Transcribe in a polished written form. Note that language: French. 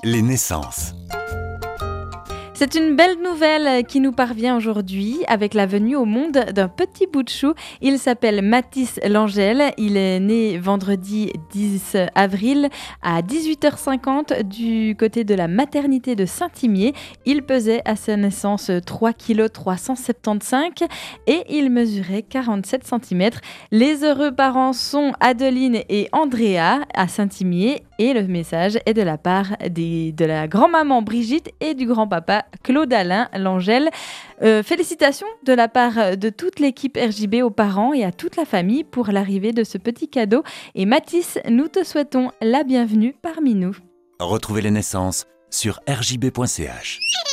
Les naissances. C'est une belle nouvelle qui nous parvient aujourd'hui avec la venue au monde d'un petit bout de chou. Il s'appelle Mathis Langel. Il est né vendredi 10 avril à 18h50 du côté de la maternité de Saint-Imier. Il pesait à sa naissance 3 kg 375 et il mesurait 47 cm. Les heureux parents sont Adeline et Andrea à Saint-Imier et le message est de la part de la grand-maman Brigitte et du grand-papa Claude-Alain Langel. Félicitations de la part de toute l'équipe RJB aux parents et à toute la famille pour l'arrivée de ce petit cadeau. Et Mathis, nous te souhaitons la bienvenue parmi nous. Retrouvez les naissances sur rjb.ch.